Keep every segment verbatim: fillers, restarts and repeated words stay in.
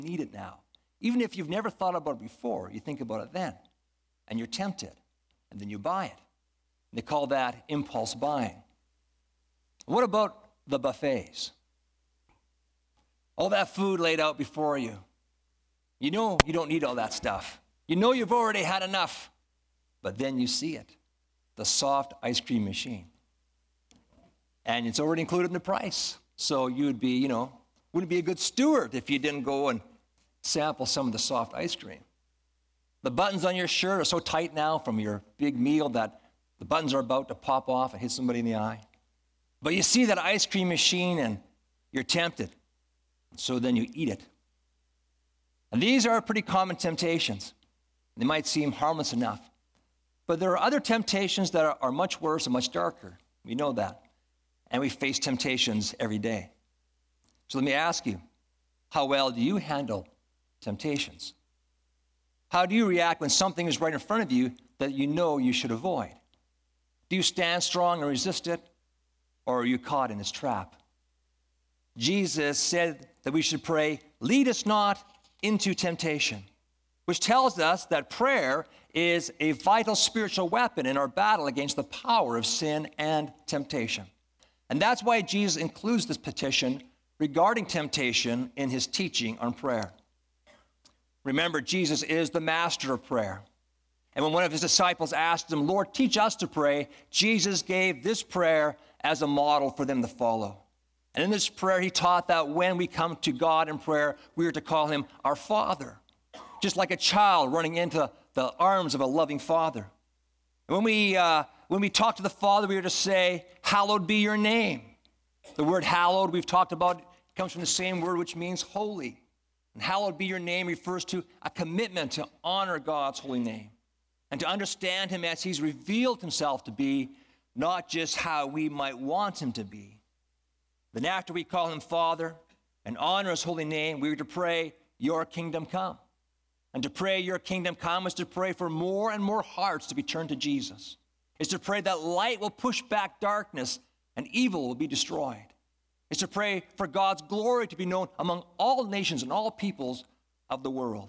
need it now. Even if you've never thought about it before, you think about it then, and you're tempted, and then you buy it. And they call that impulse buying. What about the buffets? All that food laid out before you. You know you don't need all that stuff. You know you've already had enough, but then you see it, the soft ice cream machine. And it's already included in the price. So you would be, you know, wouldn't be a good steward if you didn't go and sample some of the soft ice cream. The buttons on your shirt are so tight now from your big meal that the buttons are about to pop off and hit somebody in the eye. But you see that ice cream machine and you're tempted. So then you eat it. And these are pretty common temptations. They might seem harmless enough. But there are other temptations that are, are much worse and much darker. We know that. And we face temptations every day. So let me ask you, how well do you handle temptations? How do you react when something is right in front of you that you know you should avoid? Do you stand strong and resist it, or are you caught in its trap? Jesus said that we should pray, lead us not into temptation, which tells us that prayer is a vital spiritual weapon in our battle against the power of sin and temptation. And that's why Jesus includes this petition regarding temptation in his teaching on prayer. Remember, Jesus is the master of prayer. And when one of his disciples asked him, Lord, teach us to pray, Jesus gave this prayer as a model for them to follow. And in this prayer, he taught that when we come to God in prayer, we are to call him our Father, just like a child running into the arms of a loving Father. And when we, uh, when we talk to the Father, we are to say, hallowed be your name. The word hallowed, we've talked about, comes from the same word which means holy. And hallowed be your name refers to a commitment to honor God's holy name and to understand him as he's revealed himself to be, not just how we might want him to be. Then after we call him Father and honor his holy name, we are to pray, your kingdom come. And to pray your kingdom come is to pray for more and more hearts to be turned to Jesus. It's to pray that light will push back darkness and evil will be destroyed. It's to pray for God's glory to be known among all nations and all peoples of the world.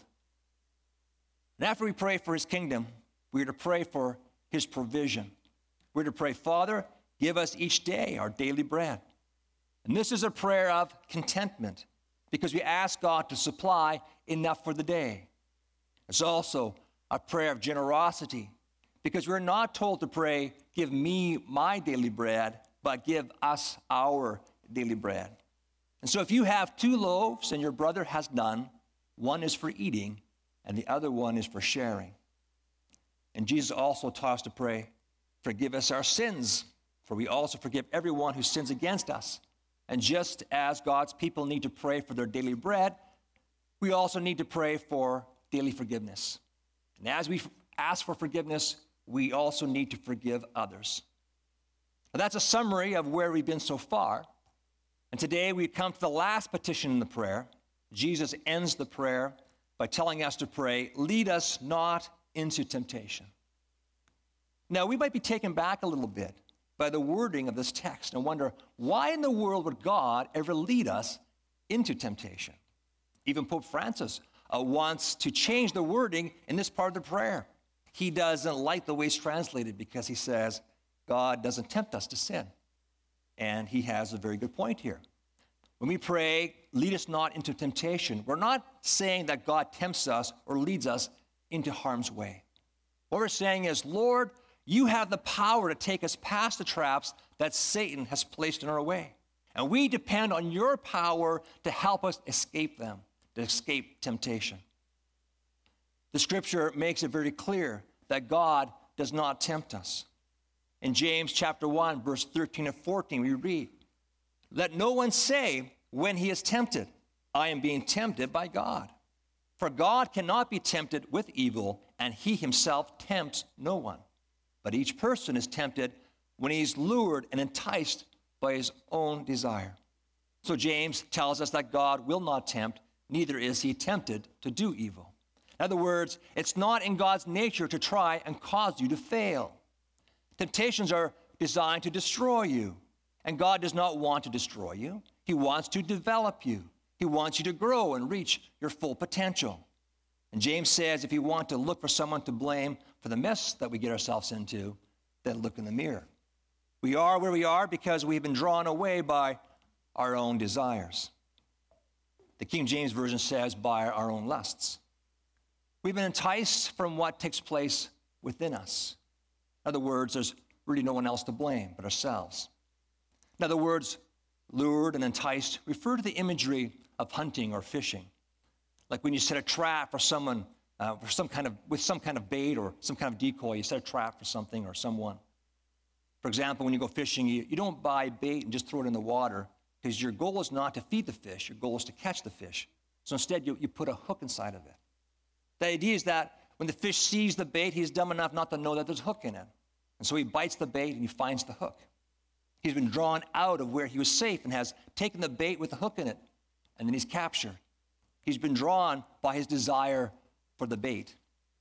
And after we pray for his kingdom, we are to pray for his provision. We're to pray, Father, give us each day our daily bread. And this is a prayer of contentment because we ask God to supply enough for the day. It's also a prayer of generosity because we're not told to pray, give me my daily bread, but give us our daily bread. And so if you have two loaves and your brother has none, one is for eating and the other one is for sharing. And Jesus also taught us to pray, forgive us our sins, for we also forgive everyone who sins against us. And just as God's people need to pray for their daily bread, we also need to pray for daily forgiveness. And as we ask for forgiveness, we also need to forgive others. Now, that's a summary of where we've been so far. And today we come to the last petition in the prayer. Jesus ends the prayer by telling us to pray, lead us not into temptation. Now, we might be taken back a little bit by the wording of this text and wonder, why in the world would God ever lead us into temptation? Even Pope Francis uh, wants to change the wording in this part of the prayer. He doesn't like the way it's translated because he says God doesn't tempt us to sin. And he has a very good point here. When we pray, lead us not into temptation, we're not saying that God tempts us or leads us into harm's way. What we're saying is, Lord, you have the power to take us past the traps that Satan has placed in our way. And we depend on your power to help us escape them, to escape temptation. The scripture makes it very clear that God does not tempt us. In James chapter one, verse thirteen and fourteen, we read, let no one say when he is tempted, I am being tempted by God. For God cannot be tempted with evil, and he himself tempts no one. But each person is tempted when he's lured and enticed by his own desire. So James tells us that God will not tempt, neither is he tempted to do evil. In other words, it's not in God's nature to try and cause you to fail. Temptations are designed to destroy you, and God does not want to destroy you. He wants to develop you. He wants you to grow and reach your full potential. And James says if you want to look for someone to blame for the mess that we get ourselves into, then look in the mirror. We are where we are because we've been drawn away by our own desires. The King James Version says by our own lusts. We've been enticed from what takes place within us. In other words, there's really no one else to blame but ourselves. In other words, lured and enticed refer to the imagery of hunting or fishing. Like when you set a trap for someone, uh, for some kind of, with some kind of bait or some kind of decoy, you set a trap for something or someone. For example, when you go fishing, you, you don't buy bait and just throw it in the water because your goal is not to feed the fish. Your goal is to catch the fish. So instead, you, you put a hook inside of it. The idea is that when the fish sees the bait, he's dumb enough not to know that there's a hook in it. And so he bites the bait and he finds the hook. He's been drawn out of where he was safe and has taken the bait with the hook in it, and then he's captured. He's been drawn by his desire for the bait.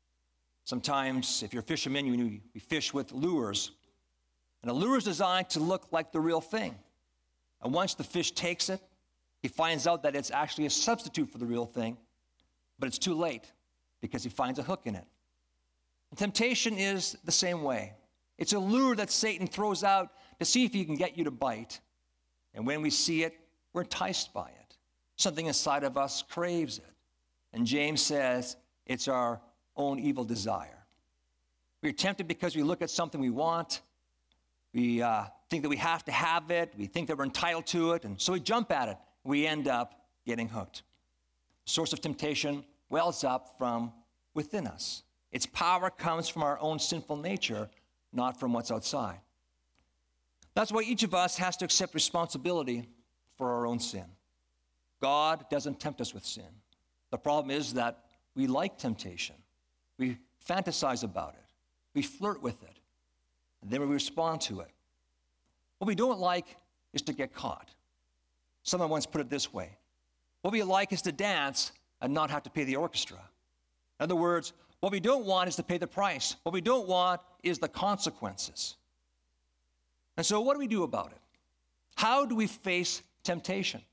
Sometimes, if you're a fisherman, you, you fish with lures. And a lure is designed to look like the real thing. And once the fish takes it, he finds out that it's actually a substitute for the real thing, but it's too late because he finds a hook in it. And temptation is the same way. It's a lure that Satan throws out to see if he can get you to bite. And when we see it, we're enticed by it. Something inside of us craves it. And James says it's our own evil desire. We're tempted because we look at something we want. We uh, think that we have to have it. We think that we're entitled to it. And so we jump at it. We end up getting hooked. The source of temptation wells up from within us. Its power comes from our own sinful nature, not from what's outside. That's why each of us has to accept responsibility for our own sin. God doesn't tempt us with sin. The problem is that we like temptation. We fantasize about it. We flirt with it. And then we respond to it. What we don't like is to get caught. Someone once put it this way. What we like is to dance and not have to pay the orchestra. In other words, what we don't want is to pay the price. What we don't want is the consequences. And so what do we do about it? How do we face temptation?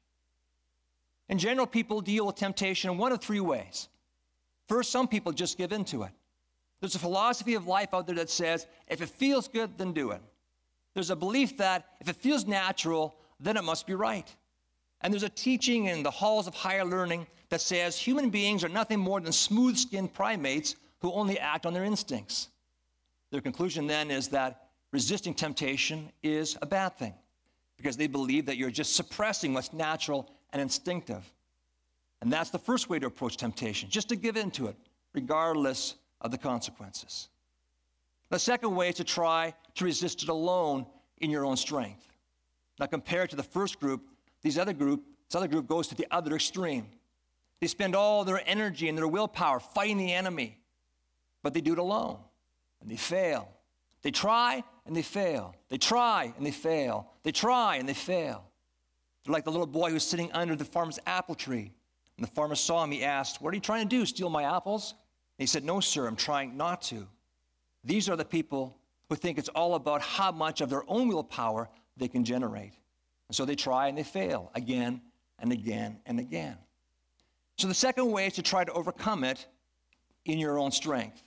In general, people deal with temptation in one of three ways. First, some people just give in to it. There's a philosophy of life out there that says, if it feels good, then do it. There's a belief that if it feels natural, then it must be right. And there's a teaching in the halls of higher learning that says human beings are nothing more than smooth-skinned primates who only act on their instincts. Their conclusion then is that resisting temptation is a bad thing because they believe that you're just suppressing what's natural and instinctive. And that's the first way to approach temptation, just to give in to it, regardless of the consequences. The second way is to try to resist it alone in your own strength. Now, compared to the first group, these other group, this other group goes to the other extreme. They spend all their energy and their willpower fighting the enemy, but they do it alone, and they fail. They try, and they fail. They try, and they fail. They try, and they fail. They're like the little boy who's sitting under the farmer's apple tree. And the farmer saw him. He asked, "What are you trying to do, steal my apples?" And he said, "No, sir, I'm trying not to." These are the people who think it's all about how much of their own willpower they can generate. And so they try and they fail again and again and again. So the second way is to try to overcome it in your own strength.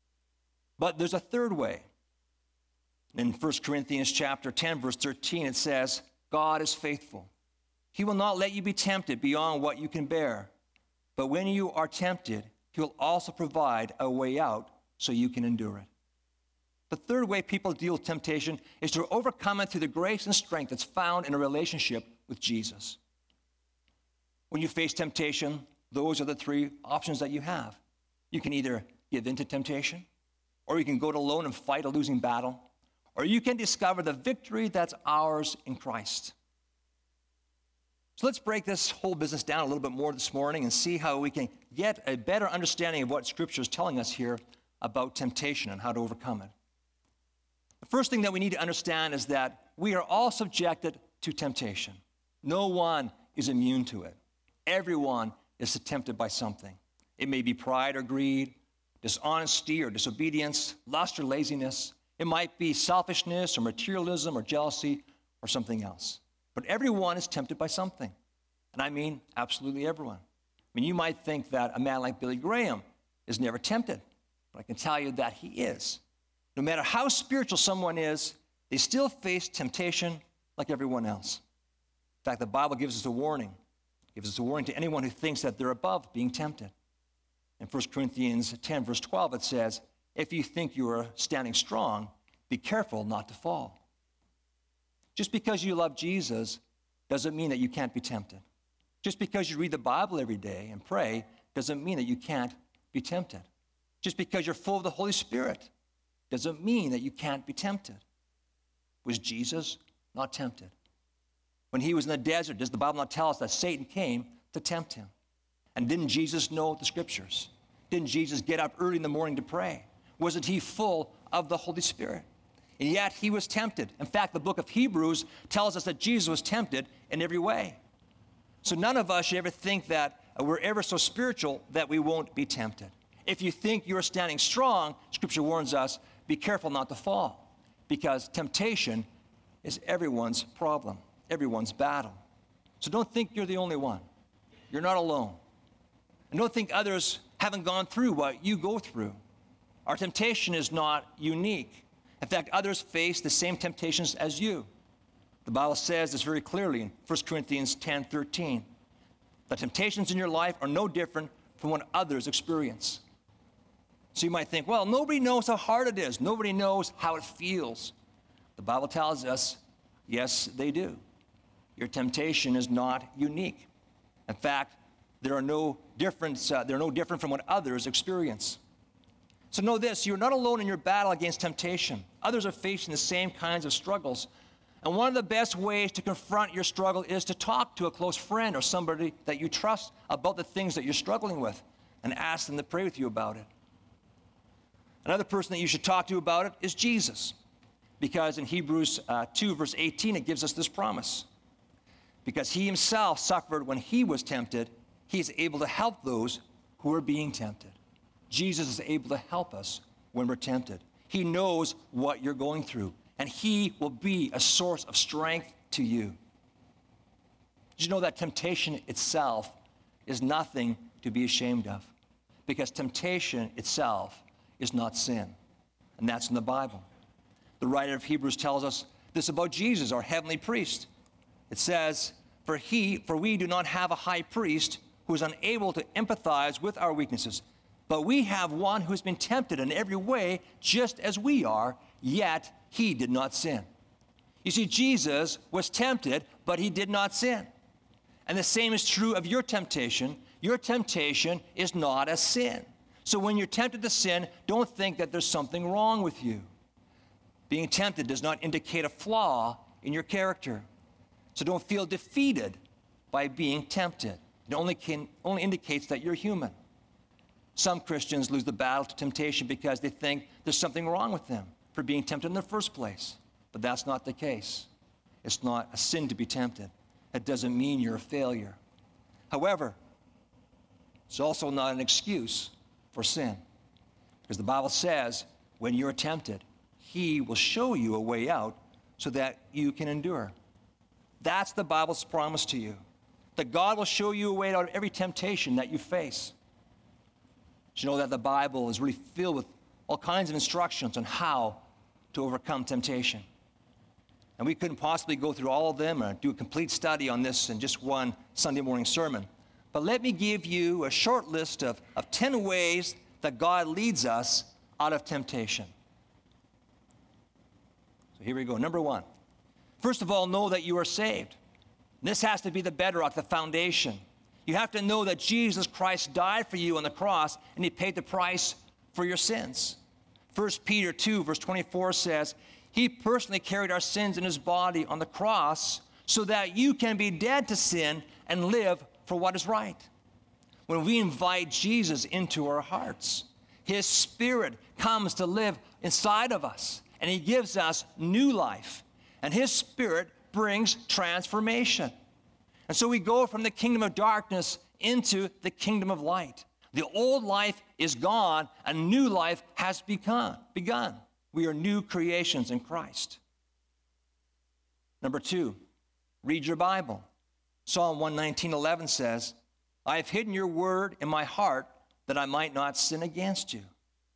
But there's a third way. In First Corinthians chapter ten, verse thirteen, it says, God is faithful. He will not let you be tempted beyond what you can bear. But when you are tempted, he will also provide a way out so you can endure it. The third way people deal with temptation is to overcome it through the grace and strength that's found in a relationship with Jesus. When you face temptation, those are the three options that you have. You can either give in to temptation, or you can go it alone and fight a losing battle, or you can discover the victory that's ours in Christ. So let's break this whole business down a little bit more this morning and see how we can get a better understanding of what Scripture is telling us here about temptation and how to overcome it. The first thing that we need to understand is that we are all subjected to temptation. No one is immune to it. Everyone is tempted by something. It may be pride or greed, dishonesty or disobedience, lust or laziness. It might be selfishness or materialism or jealousy or something else. But everyone is tempted by something. And I mean absolutely everyone. I mean, you might think that a man like Billy Graham is never tempted, but I can tell you that he is. No matter how spiritual someone is, they still face temptation like everyone else. In fact, the Bible gives us a warning. It gives us a warning to anyone who thinks that they're above being tempted. In First Corinthians ten, verse twelve, it says, if you think you are standing strong, be careful not to fall. Just because you love Jesus doesn't mean that you can't be tempted. Just because you read the Bible every day and pray doesn't mean that you can't be tempted. Just because you're full of the Holy Spirit doesn't mean that you can't be tempted. Was Jesus not tempted? When he was in the desert, does the Bible not tell us that Satan came to tempt him? And didn't Jesus know the scriptures? Didn't Jesus get up early in the morning to pray? Wasn't he full of the Holy Spirit? And yet he was tempted. In fact, the book of Hebrews tells us that Jesus was tempted in every way. So none of us should ever think that we're ever so spiritual that we won't be tempted. If you think you're standing strong, Scripture warns us, be careful not to fall, because temptation is everyone's problem, everyone's battle. So don't think you're the only one. You're not alone. And don't think others haven't gone through what you go through. Our temptation is not unique. In fact, others face the same temptations as you. The Bible says this very clearly in First Corinthians ten thirteen. The temptations in your life are no different from what others experience. So you might think, well, nobody knows how hard it is. Nobody knows how it feels. The Bible tells us, yes, they do. Your temptation is not unique. In fact, there are no difference, uh, they're no different from what others experience. So know this, you're not alone in your battle against temptation. Others are facing the same kinds of struggles. And one of the best ways to confront your struggle is to talk to a close friend or somebody that you trust about the things that you're struggling with and ask them to pray with you about it. Another person that you should talk to about it is Jesus, because in Hebrews uh, two, verse eighteen, it gives us this promise. Because he himself suffered when he was tempted, he is able to help those who are being tempted. Jesus is able to help us when we're tempted. He knows what you're going through, and he will be a source of strength to you. Did you know that temptation itself is nothing to be ashamed of? Because temptation itself is not sin, and that's in the Bible. The writer of Hebrews tells us this about Jesus, our heavenly priest. It says, for he, for we do not have a high priest who is unable to empathize with our weaknesses, but we have one who has been tempted in every way just as we are, yet he did not sin. You see, Jesus was tempted, but he did not sin. And the same is true of your temptation. Your temptation is not a sin. So when you're tempted to sin, don't think that there's something wrong with you. Being tempted does not indicate a flaw in your character. So don't feel defeated by being tempted. It only, can, only indicates that you're human. Some Christians lose the battle to temptation because they think there's something wrong with them for being tempted in the first place. But that's not the case. It's not a sin to be tempted. It doesn't mean you're a failure. However, it's also not an excuse for sin. Because the Bible says, when you're tempted, he will show you a way out so that you can endure. That's the Bible's promise to you, that God will show you a way out of every temptation that you face. Did you know that the Bible is really filled with all kinds of instructions on how to overcome temptation? And we couldn't possibly go through all of them or do a complete study on this in just one Sunday morning sermon. But let me give you a short list of, of ten ways that God leads us out of temptation. So here we go. Number one. First of all, know that you are saved. This has to be the bedrock, the foundation. You have to know that Jesus Christ died for you on the cross, and he paid the price for your sins. First Peter two, verse twenty-four says, he personally carried our sins in his body on the cross so that you can be dead to sin and live for what is right. When we invite Jesus into our hearts, his Spirit comes to live inside of us, and he gives us new life. And his Spirit brings transformation. And so we go from the kingdom of darkness into the kingdom of light. The old life is gone, a new life has begun. begun. We are new creations in Christ. Number two, read your Bible. Psalm one nineteen, eleven says, I have hidden your word in my heart that I might not sin against you.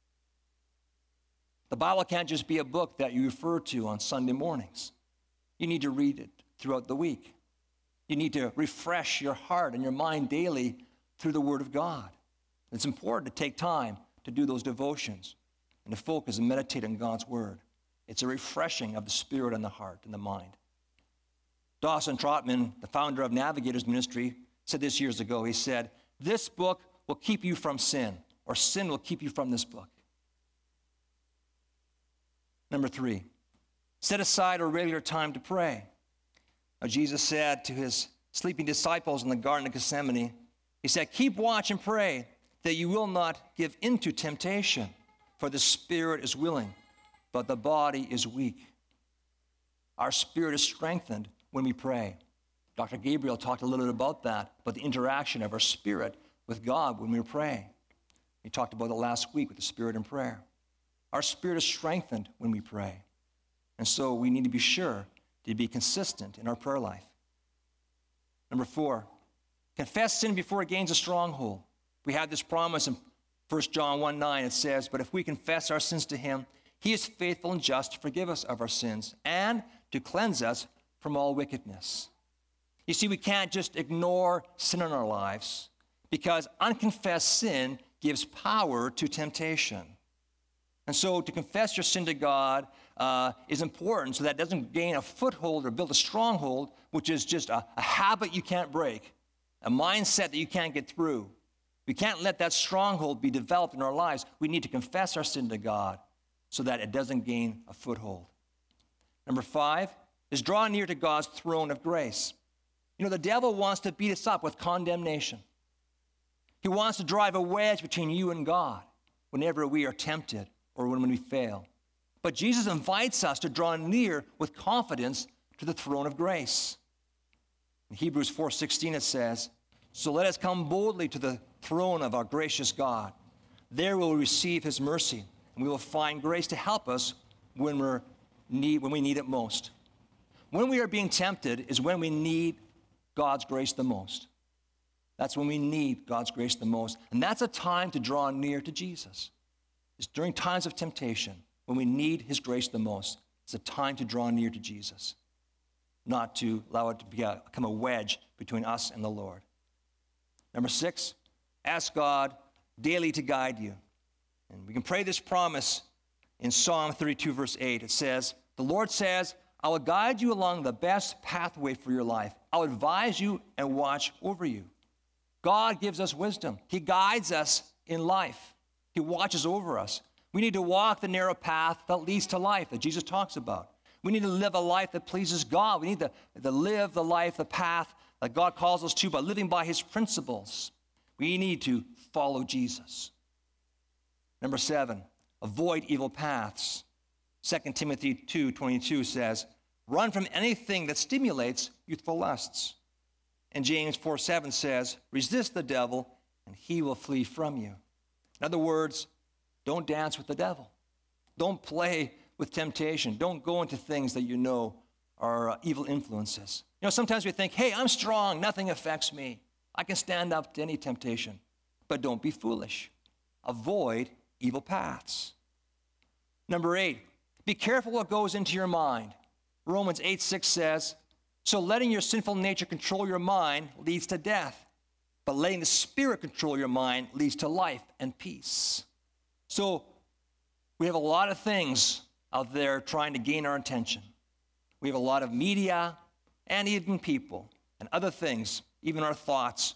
The Bible can't just be a book that you refer to on Sunday mornings. You need to read it throughout the week. You need to refresh your heart and your mind daily through the Word of God. It's important to take time to do those devotions and to focus and meditate on God's Word. It's a refreshing of the spirit and the heart and the mind. Dawson Trotman, the founder of Navigators Ministry, said this years ago. He said, this book will keep you from sin, or sin will keep you from this book. Number three, set aside a regular time to pray. Now, Jesus said to his sleeping disciples in the Garden of Gethsemane, he said, keep watch and pray that you will not give into temptation, for the spirit is willing, but the body is weak. Our spirit is strengthened when we pray. Doctor Gabriel talked a little bit about that, about the interaction of our spirit with God when we pray. He talked about it last week with the spirit in prayer. Our spirit is strengthened when we pray. And so we need to be sure to be consistent in our prayer life. Number four, confess sin before it gains a stronghold. We have this promise in First John one nine. It says, but if we confess our sins to him, he is faithful and just to forgive us of our sins and to cleanse us from all wickedness. You see, we can't just ignore sin in our lives because unconfessed sin gives power to temptation. And so to confess your sin to God uh, is important so that it doesn't gain a foothold or build a stronghold, which is just a, a habit you can't break, a mindset that you can't get through. We can't let that stronghold be developed in our lives. We need to confess our sin to God so that it doesn't gain a foothold. Number five is draw near to God's throne of grace. You know, the devil wants to beat us up with condemnation. He wants to drive a wedge between you and God whenever we are tempted or when we fail. But Jesus invites us to draw near with confidence to the throne of grace. In Hebrews four sixteen it says, so let us come boldly to the throne of our gracious God. There we will receive his mercy, and we will find grace to help us when, we're need, when we need it most. When we are being tempted is when we need God's grace the most. That's when we need God's grace the most. And that's a time to draw near to Jesus. It's during times of temptation when we need his grace the most. It's a time to draw near to Jesus, not to allow it to become a wedge between us and the Lord. Number six, ask God daily to guide you. And we can pray this promise in Psalm thirty-two, verse eight. It says, the Lord says, I will guide you along the best pathway for your life. I'll advise you and watch over you. God gives us wisdom. He guides us in life. He watches over us. We need to walk the narrow path that leads to life that Jesus talks about. We need to live a life that pleases God. We need to, to live the life, the path that God calls us to by living by his principles. We need to follow Jesus. Number seven, avoid evil paths. Second Timothy two twenty-two says, run from anything that stimulates youthful lusts. And James four seven says, resist the devil and he will flee from you. In other words, don't dance with the devil. Don't play with temptation. Don't go into things that you know are uh, evil influences. You know, sometimes we think, hey, I'm strong. Nothing affects me. I can stand up to any temptation. But don't be foolish. Avoid evil paths. Number eight, be careful what goes into your mind. Romans eight six says, so letting your sinful nature control your mind leads to death. But letting the Spirit control your mind leads to life and peace. So we have a lot of things out there trying to gain our attention. We have a lot of media and even people and other things, even our thoughts.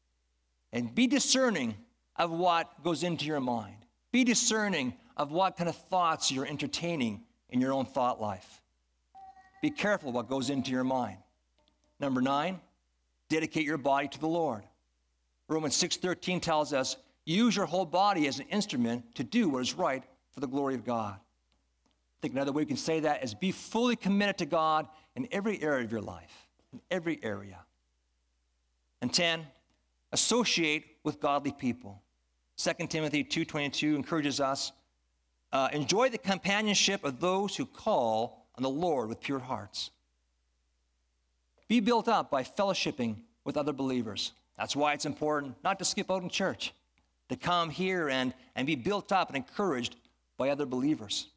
And be discerning of what goes into your mind. Be discerning of what kind of thoughts you're entertaining in your own thought life. Be careful what goes into your mind. Number nine, dedicate your body to the Lord. Romans six thirteen tells us, use your whole body as an instrument to do what is right for the glory of God. I think another way we can say that is be fully committed to God in every area of your life, in every area. And ten, associate with godly people. Second Timothy two twenty-two encourages us, uh, enjoy the companionship of those who call on the Lord with pure hearts. Be built up by fellowshipping with other believers. That's why it's important not to skip out in church, to come here and, and be built up and encouraged by other believers.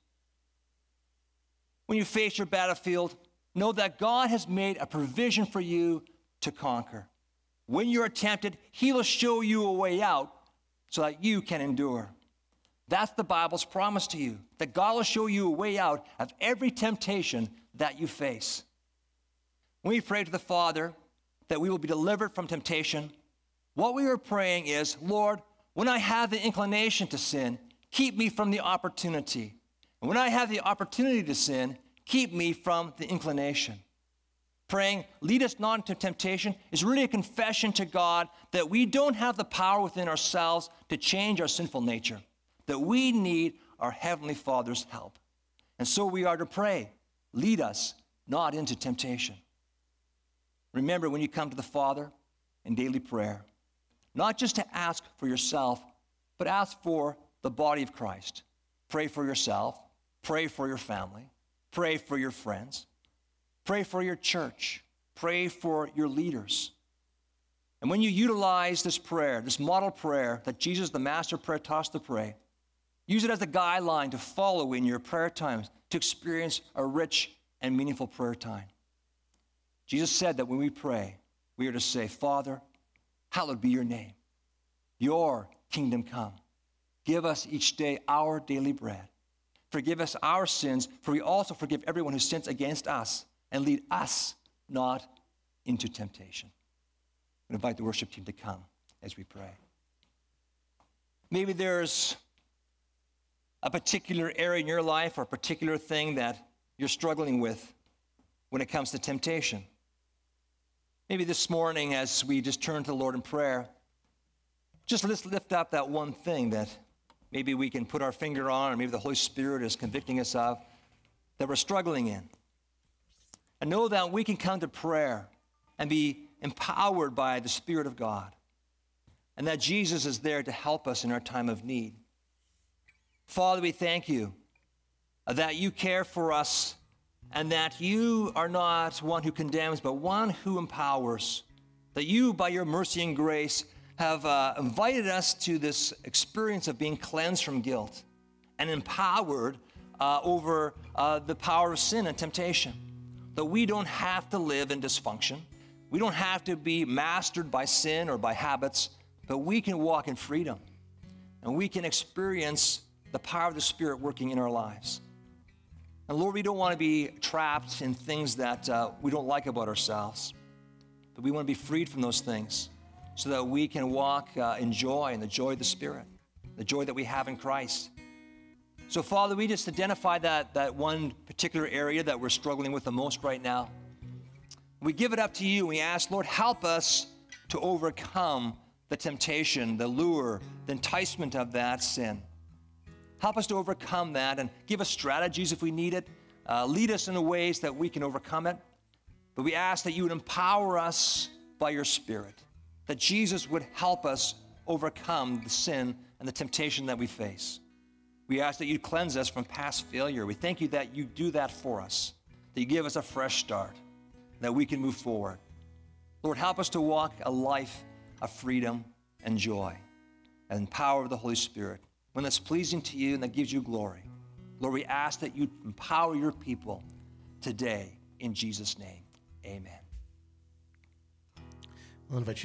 When you face your battlefield, know that God has made a provision for you to conquer. When you're tempted, he will show you a way out so that you can endure. That's the Bible's promise to you, that God will show you a way out of every temptation that you face. When we pray to the Father that we will be delivered from temptation, what we are praying is, Lord, when I have the inclination to sin, keep me from the opportunity. And when I have the opportunity to sin, keep me from the inclination. Praying, lead us not into temptation, is really a confession to God that we don't have the power within ourselves to change our sinful nature, that we need our Heavenly Father's help. And so we are to pray, lead us not into temptation. Remember, when you come to the Father in daily prayer, not just to ask for yourself, but ask for the body of Christ. Pray for yourself, pray for your family, pray for your friends, pray for your church, pray for your leaders. And when you utilize this prayer, this model prayer that Jesus, the master prayer, taught us to pray, use it as a guideline to follow in your prayer times to experience a rich and meaningful prayer time. Jesus said that when we pray, we are to say, Father, hallowed be your name. Your kingdom come. Give us each day our daily bread. Forgive us our sins, for we also forgive everyone who sins against us, and lead us not into temptation. I invite the worship team to come as we pray. Maybe there's a particular area in your life or a particular thing that you're struggling with when it comes to temptation. Maybe this morning, as we just turn to the Lord in prayer, just let's lift up that one thing that maybe we can put our finger on, or maybe the Holy Spirit is convicting us of, that we're struggling in. And know that we can come to prayer and be empowered by the Spirit of God, and that Jesus is there to help us in our time of need. Father, we thank you that you care for us, and that you are not one who condemns, but one who empowers. That you, by your mercy and grace, have uh, invited us to this experience of being cleansed from guilt and empowered uh, over uh, the power of sin and temptation. That we don't have to live in dysfunction. We don't have to be mastered by sin or by habits, but we can walk in freedom. And we can experience the power of the Spirit working in our lives. And Lord, we don't want to be trapped in things that uh, we don't like about ourselves, but we want to be freed from those things so that we can walk uh, in joy and the joy of the Spirit, the joy that we have in Christ. So, Father, we just identify that, that one particular area that we're struggling with the most right now. We give it up to you. We ask, Lord, help us to overcome the temptation, the lure, the enticement of that sin. Help us to overcome that and give us strategies if we need it. Uh, lead us in the ways that we can overcome it. But we ask that you would empower us by your Spirit, that Jesus would help us overcome the sin and the temptation that we face. We ask that you cleanse us from past failure. We thank you that you do that for us, that you give us a fresh start, that we can move forward. Lord, help us to walk a life of freedom and joy and power of the Holy Spirit, one that's pleasing to you and that gives you glory. Lord, we ask that you empower your people today in Jesus' name. Amen. I'll invite you